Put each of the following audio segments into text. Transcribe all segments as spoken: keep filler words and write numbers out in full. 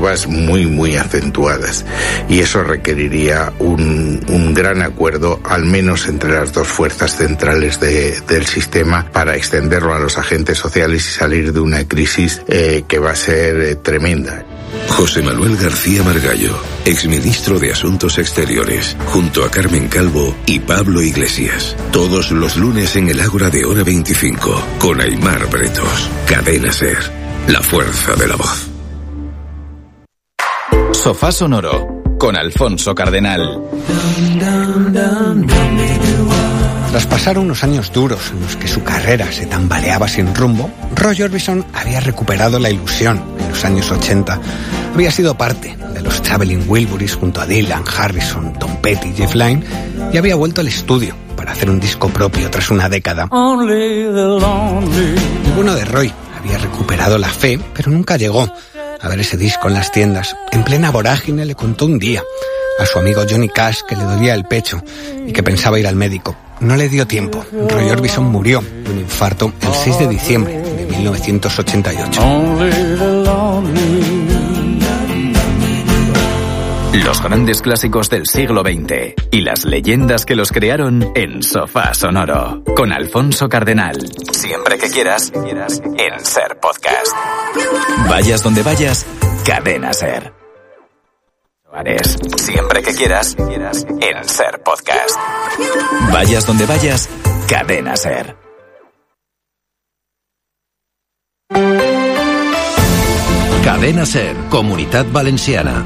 negativas muy, muy acentuadas. Y eso requeriría un, un gran acuerdo, al menos entre las dos fuerzas centrales de, del sistema, para extenderlo a los agentes sociales y salir de una crisis eh, que va a ser eh, tremenda. José Manuel García Margallo, exministro de Asuntos Exteriores, junto a Carmen Calvo y Pablo Iglesias. Todos los lunes en el Ágora de Hora veinticinco, con Aimar Bretos. Cadena SER, la fuerza de la voz. Sofá Sonoro, con Alfonso Cardenal. Tras pasar unos años duros en los que su carrera se tambaleaba sin rumbo, Roy Orbison había recuperado la ilusión en los años ochenta. Había sido parte de los Traveling Wilburys junto a Dylan, Harrison, Tom Petty y Jeff Lynne y había vuelto al estudio para hacer un disco propio tras una década. Ninguno de Roy había recuperado la fe, pero nunca llegó a ver ese disco en las tiendas. En plena vorágine le contó un día a su amigo Johnny Cash que le dolía el pecho y que pensaba ir al médico. No le dio tiempo. Roy Orbison murió de un infarto el seis de diciembre de mil novecientos ochenta y ocho. Los grandes clásicos del siglo veinte y las leyendas que los crearon en Sofá Sonoro, con Alfonso Cardenal. Siempre que quieras, en SER Podcast. Vayas donde vayas, Cadena SER. Siempre que quieras, en SER Podcast. Vayas donde vayas, Cadena SER. Cadena SER, Comunitat Valenciana.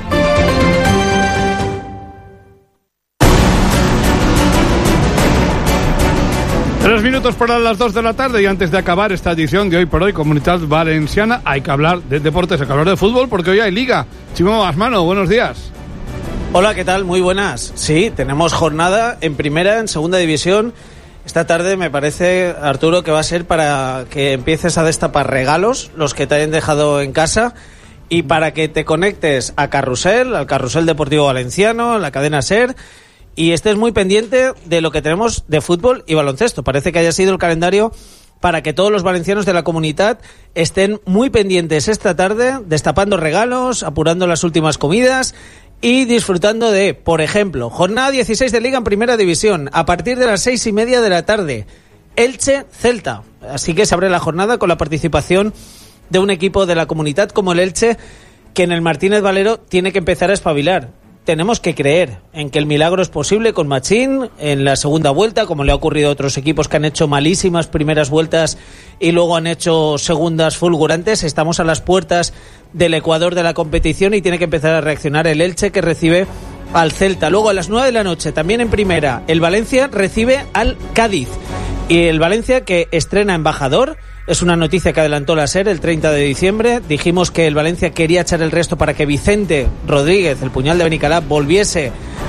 Tres minutos para las dos de la tarde y antes de acabar esta edición de Hoy por Hoy, Comunidad Valenciana, hay que hablar de deportes, hay que hablar de fútbol porque hoy hay Liga. Chimo Asmano, buenos días. Hola, ¿qué tal? Muy buenas. Sí, tenemos jornada en primera, en segunda división. Esta tarde me parece, Arturo, que va a ser para que empieces a destapar regalos, los que te hayan dejado en casa, y para que te conectes a Carrusel, al Carrusel Deportivo Valenciano, la cadena SER, y estés muy pendiente de lo que tenemos de fútbol y baloncesto. Parece que haya sido el calendario para que todos los valencianos de la comunidad estén muy pendientes esta tarde, destapando regalos, apurando las últimas comidas y disfrutando de, por ejemplo, jornada dieciséis de Liga en Primera División, a partir de las seis y media de la tarde, Elche-Celta. Así que se abre la jornada con la participación de un equipo de la comunidad como el Elche, que en el Martínez Valero tiene que empezar a espabilar. Tenemos que creer en que el milagro es posible con Machín en la segunda vuelta, como le ha ocurrido a otros equipos que han hecho malísimas primeras vueltas y luego han hecho segundas fulgurantes. Estamos a las puertas del Ecuador de la competición y tiene que empezar a reaccionar el Elche, que recibe al Celta. Luego a las nueve de la noche, también en primera, el Valencia recibe al Cádiz. Y el Valencia, que estrena embajador. Es una noticia que adelantó la SER el treinta de diciembre. Dijimos que el Valencia quería echar el resto para que Vicente Rodríguez, el puñal de Benicalap, volviese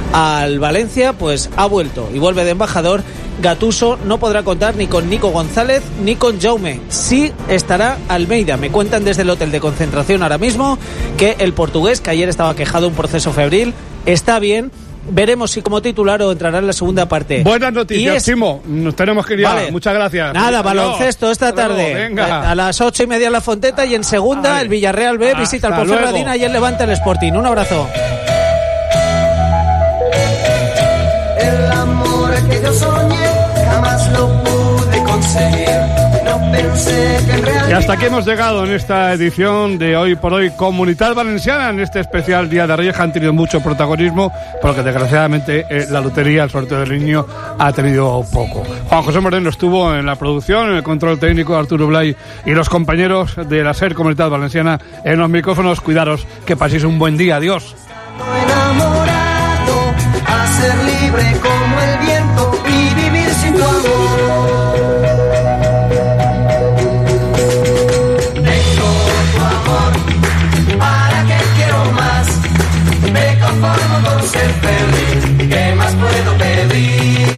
al Valencia. Pues ha vuelto y vuelve de embajador. Gattuso no podrá contar ni con Nico González ni con Jaume. Sí estará Almeida. Me cuentan desde el hotel de concentración ahora mismo que el portugués, que ayer estaba quejado de un proceso febril, está bien. Veremos si como titular o entrará en la segunda parte. Buenas noticias, es... Chimo. Nos tenemos que ir ya. Vale. Muchas gracias. Nada, baloncesto esta tarde. Luego, venga. A las ocho y media en La Fonteta y en segunda el Villarreal B visita al Ponferradina y el Levante el Sporting. Un abrazo. El amor que yo soñé jamás lo pude conseguir. No pensé que en realidad... Y hasta aquí hemos llegado en esta edición de Hoy por Hoy Comunidad Valenciana. En este especial Día de Reyes han tenido mucho protagonismo, porque desgraciadamente eh, la lotería, el sorteo del niño, ha tenido poco. Juan José Moreno estuvo en la producción, en el control técnico, Arturo Blay y los compañeros de la SER Comunidad Valenciana en los micrófonos. Cuidaros, que paséis un buen día. Adiós. Enamorado a ser libre como el viento y vivir sin tu amor. Conformo con ser feliz, ¿qué más puedo pedir?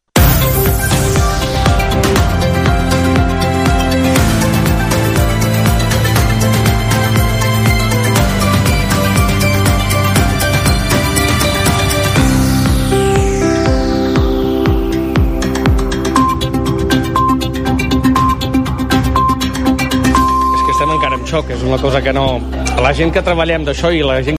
És que estem encara en xoc, és una cosa que no... La gent que treballem d'això i la gent